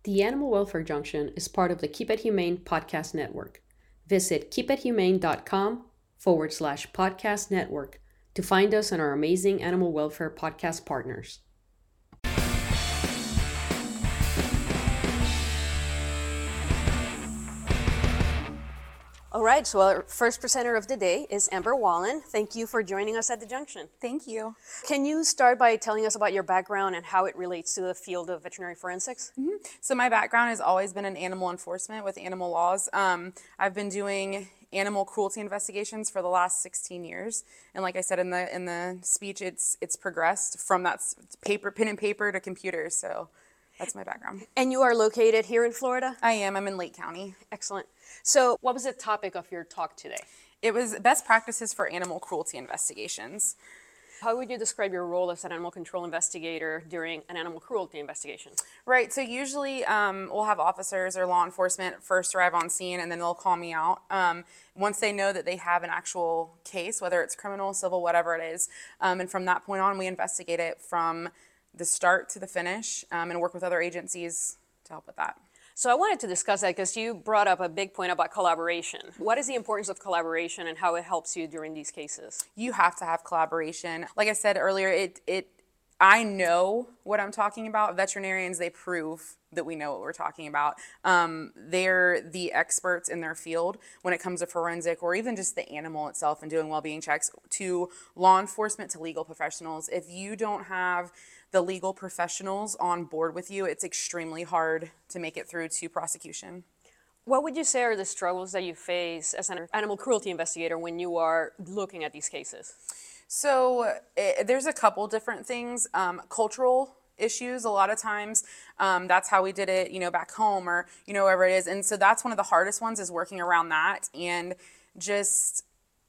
The Animal Welfare Junction is part of the Keep It Humane podcast network. Visit keepithumane.com/podcast network to find us and our amazing animal welfare podcast partners. All right, so our first presenter of the day is Amber Wallen. Thank you for joining us at the Junction. Thank you. Can you start by telling us about your background and how it relates to the field of veterinary forensics? So my background has always been in animal enforcement with animal laws. I've been doing animal cruelty investigations for the last 16 years, and like I said in the speech, it's progressed from that pen and paper to computers. So that's my background. And you are located here in Florida? I am. I'm in Lake County. Excellent. So what was the topic of your talk today? It was best practices for animal cruelty investigations. How would you describe your role as an animal control investigator during an animal cruelty investigation? Right, so usually we'll have officers or law enforcement first arrive on scene, and then they'll call me out. Once they know that they have an actual case, whether it's criminal, civil, whatever it is, and from that point on, we investigate it from the start to the finish, and work with other agencies to help with that. So I wanted to discuss that because you brought up a big point about collaboration. What is the importance of collaboration and how it helps you during these cases? You have to have collaboration. Like I said earlier, I know what I'm talking about. Veterinarians, they prove that we know what we're talking about. They're the experts in their field when it comes to forensic or even just the animal itself and doing well-being checks, to law enforcement, to legal professionals. If you don't have the legal professionals on board with you, it's extremely hard to make it through to prosecution. What would you say are the struggles that you face as an animal cruelty investigator when you are looking at these cases? So there's a couple different things. Cultural issues, a lot of times, that's how we did it, back home or, wherever it is. And so that's one of the hardest ones, is working around that and just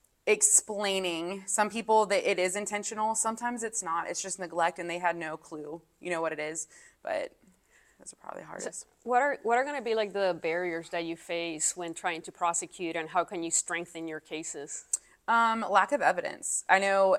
explaining. Some people that it is intentional, sometimes it's not. It's just neglect and they had no clue, what it is. But those are probably the hardest. So what are going to be like the barriers that you face when trying to prosecute, and how can you strengthen your cases? Lack of evidence. I know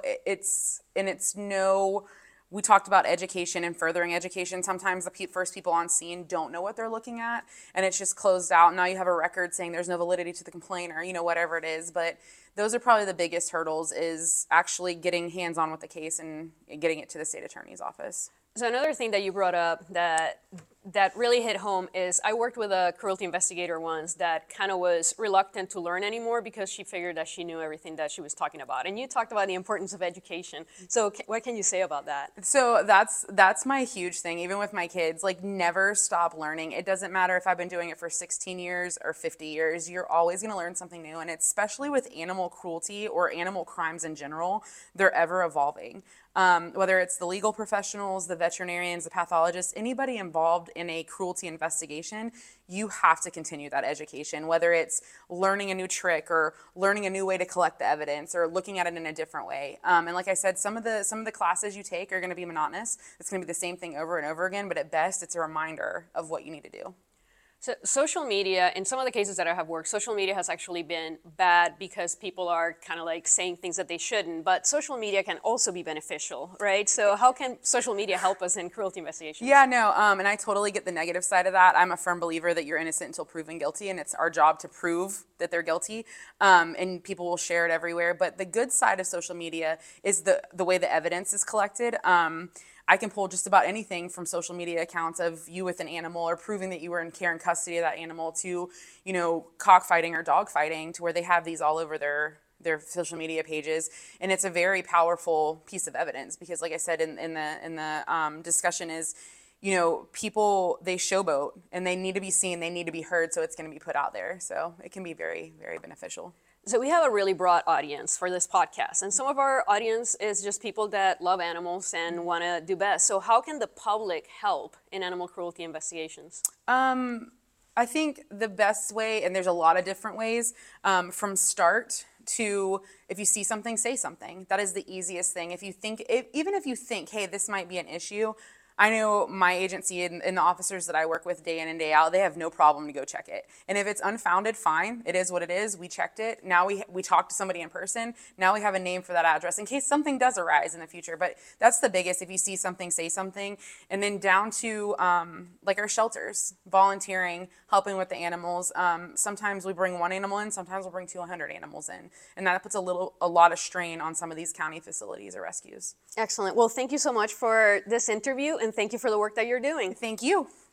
we talked about education and furthering education. Sometimes the first people on scene don't know what they're looking at, and it's just closed out. Now you have a record saying there's no validity to the complaint, or whatever it is. But those are probably the biggest hurdles, is actually getting hands-on with the case and getting it to the state attorney's office. So another thing that you brought up that really hit home is, I worked with a cruelty investigator once that kind of was reluctant to learn anymore because she figured that she knew everything that she was talking about. And you talked about the importance of education. So what can you say about that? So that's my huge thing, even with my kids. Like, never stop learning. It doesn't matter if I've been doing it for 16 years or 50 years. You're always going to learn something new. And especially with animal cruelty or animal crimes in general, they're ever evolving. Whether it's the legal professionals, the veterinarians, the pathologists, anybody involved in a cruelty investigation, you have to continue that education, whether it's learning a new trick or learning a new way to collect the evidence or looking at it in a different way. And like I said, some of the classes you take are going to be monotonous. It's going to be the same thing over and over again, but at best, it's a reminder of what you need to do. So social media, in some of the cases that I have worked, social media has actually been bad because people are kind of like saying things that they shouldn't, but social media can also be beneficial, right? So how can social media help us in cruelty investigations? Yeah, no, and I totally get the negative side of that. I'm a firm believer that you're innocent until proven guilty, and it's our job to prove that they're guilty, and people will share it everywhere. But the good side of social media is the way the evidence is collected. I can pull just about anything from social media accounts of you with an animal, or proving that you were in care and custody of that animal, to, cockfighting or dog fighting, to where they have these all over their social media pages. And it's a very powerful piece of evidence because, like I said in the discussion, is, people, they showboat and they need to be seen, they need to be heard, so it's going to be put out there. So it can be very, very beneficial. So we have a really broad audience for this podcast, and some of our audience is just people that love animals and want to do best. So how can the public help in animal cruelty investigations? I think the best way, and there's a lot of different ways, from start to, if you see something, say something. That is the easiest thing. Even if you think, hey, this might be an issue, I know my agency and the officers that I work with day in and day out, they have no problem to go check it. And if it's unfounded, fine. It is what it is. We checked it. Now we talked to somebody in person. Now we have a name for that address in case something does arise in the future. But that's the biggest. If you see something, say something. And then down to like our shelters, volunteering, helping with the animals. Sometimes we bring one animal in. Sometimes we'll bring 200 animals in. And that puts a lot of strain on some of these county facilities or rescues. Excellent. Well, thank you so much for this interview, and thank you for the work that you're doing. Thank you.